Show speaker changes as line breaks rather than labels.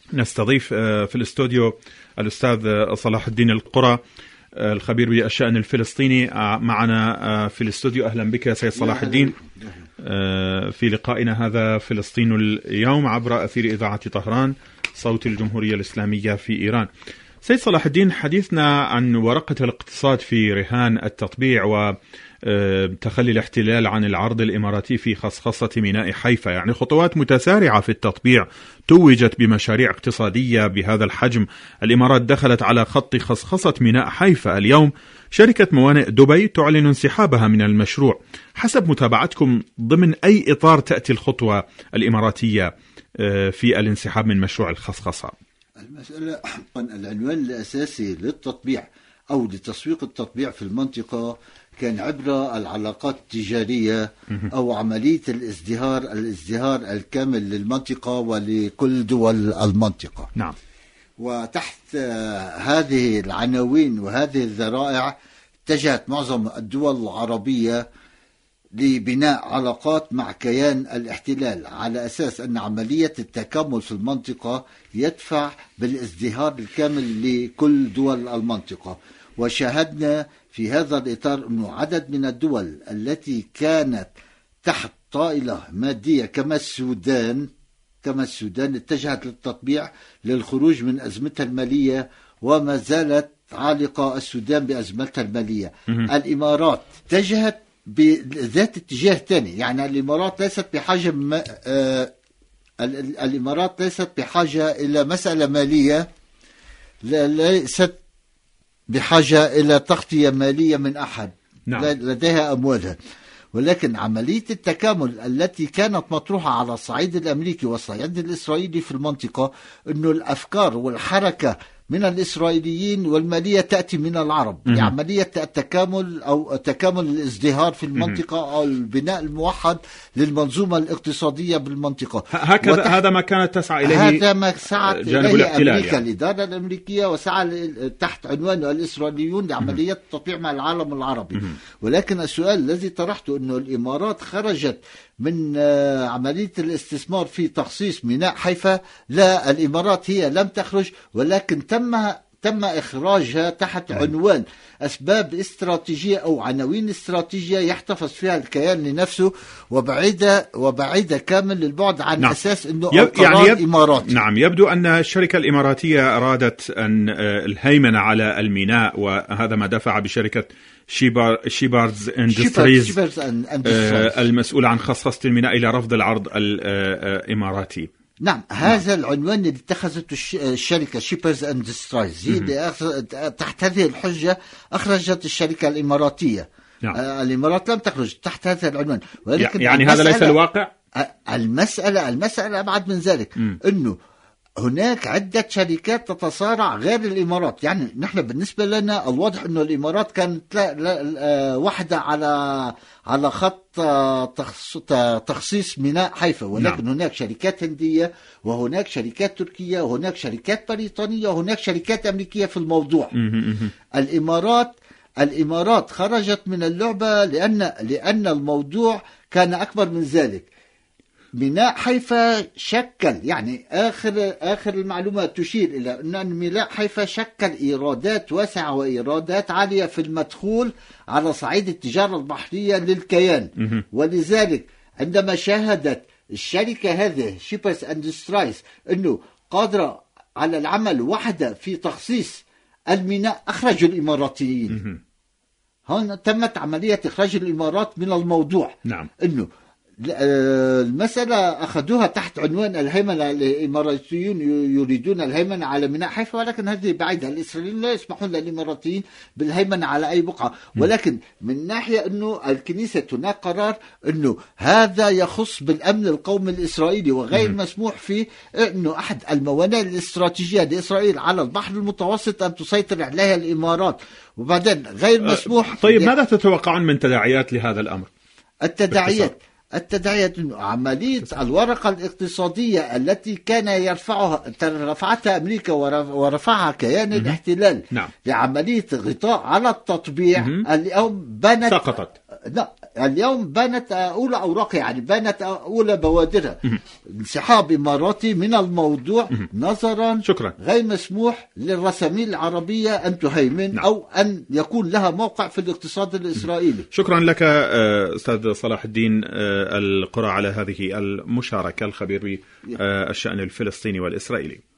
نستضيف في الاستوديو الأستاذ صلاح الدين القرى، الخبير بالشأن الفلسطيني، معنا في الاستوديو. أهلا بك سيد صلاح الدين في لقائنا هذا فلسطين اليوم عبر أثير إذاعة طهران صوت الجمهورية الإسلامية في إيران. سيد صلاح الدين، حديثنا عن ورقة الاقتصاد في رهان التطبيع وتخلي الاحتلال عن العرض الإماراتي في خصخصة ميناء حيفا، يعني خطوات متسارعة في التطبيع توجت بمشاريع اقتصادية بهذا الحجم. الإمارات دخلت على خط خصخصة ميناء حيفا. اليوم شركة موانئ دبي تعلن انسحابها من المشروع. حسب متابعتكم، ضمن أي إطار تأتي الخطوة الإماراتية في الانسحاب من مشروع الخصخصة؟
المسألة العنوان الأساسي للتطبيع أو لتسويق التطبيع في المنطقة كان عبر العلاقات التجارية أو عملية الازدهار الكامل للمنطقة ولكل دول المنطقة.
نعم.
وتحت هذه العناوين وهذه الذرائع اتجهت معظم الدول العربية لبناء علاقات مع كيان الاحتلال على أساس أن عملية التكامل في المنطقة يدفع بالازدهار الكامل لكل دول المنطقة. وشاهدنا في هذا الإطار أنه عدد من الدول التي كانت تحت طائلة مادية كما السودان اتجهت للتطبيع للخروج من أزمتها المالية، وما زالت عالقة السودان بأزمتها المالية. الإمارات اتجهت بذات اتجاه ثاني، يعني الإمارات ليست بحاجة إلى مسألة مالية، ليست بحاجة إلى تغطية مالية من أحد. نعم. لديها أموالها، ولكن عملية التكامل التي كانت مطروحة على الصعيد الأمريكي والصعيد الإسرائيلي في المنطقة أنه الأفكار والحركة من الإسرائيليين والمالية تأتي من العرب لعملية التكامل أو تكامل الازدهار في المنطقة أو البناء الموحد للمنظومة الاقتصادية بالمنطقة.
هكذا هذا ما كانت تسعى إليه،
هذا ما سعت إليه أمريكا، يعني الإدارة الأمريكية، وسعى تحت عنوان الإسرائيليون لعملية التطبيع مع العالم العربي. ولكن السؤال الذي طرحته أنه الإمارات خرجت من عملية الاستثمار في تخصيص ميناء حيفا. لا، الإمارات هي لم تخرج، ولكن تم إخراجها تحت عنوان أسباب استراتيجية أو عناوين استراتيجية يحتفظ فيها الكيان لنفسه، وبعيدة كامل للبعد عن نعم. أساس أنه القرار إماراتي.
نعم، يبدو أن الشركة الإماراتية أرادت أن الهيمنة على الميناء، وهذا ما دفع بشركة شيباردز اندستريز المسؤول عن خصخصة الميناء إلى رفض العرض الإماراتي.
نعم، هذا العنوان اللي اتخذته الشركة شيبرز اندستريز هي اللي تحت هذه الحجة أخرجت الشركة الإماراتية. نعم. الإمارات لم تخرج تحت هذا العنوان،
ولكن يعني هذا ليس الواقع.
المسألة أبعد من ذلك، أنه هناك عدة شركات تتصارع غير الإمارات. يعني نحن بالنسبة لنا الواضح أنه الإمارات كانت واحدة على خط تخصيص ميناء حيفا، ولكن نعم. هناك شركات هندية، وهناك شركات تركية، وهناك شركات بريطانية، وهناك شركات أمريكية في الموضوع. الإمارات خرجت من اللعبة لأن الموضوع كان أكبر من ذلك. ميناء حيفا شكل، يعني آخر المعلومات تشير إلى أن ميناء حيفا شكل إيرادات واسعة وإيرادات عالية في المدخول على صعيد التجارة البحرية للكيان. ولذلك عندما شاهدت الشركة هذه شيبرز اندستريز أنه قادرة على العمل وحدة في تخصيص الميناء، أخرجوا الإماراتيين. هون تمت عملية إخراج الإمارات من الموضوع.
نعم.
أنه المسألة أخذوها تحت عنوان الهيمنة. الإماراتيون يريدون الهيمنة على ميناء حيفا، ولكن هذه بعيدة. الإسرائيليين لا يسمحون للإماراتيين بالهيمنة على أي بقعة. ولكن من ناحية أنه الكنيسة هناك قرار أنه هذا يخص بالأمن القومي الإسرائيلي، وغير مسموح فيه أنه أحد الموانئ الاستراتيجية لإسرائيل على البحر المتوسط أن تسيطر عليها الإمارات، وبعدين غير مسموح.
طيب ماذا تتوقعون من تداعيات لهذا الأمر؟
التداعيات أنه عملية الورقة الاقتصادية التي كان رفعتها أمريكا ورفعها كيان الاحتلال.
نعم.
لعملية غطاء على التطبيع، اليوم بنت لا اليوم بانت أولى أوراقها، يعني بانت أولى بوادرها. انسحاب إماراتي من الموضوع نظرا
شكرا.
غير مسموح للرسامين العربية أن تهيمن أو أن يكون لها موقع في الاقتصاد الإسرائيلي.
شكرا لك أستاذ صلاح الدين القرى على هذه المشاركة، الخبير بالشأن الفلسطيني والإسرائيلي.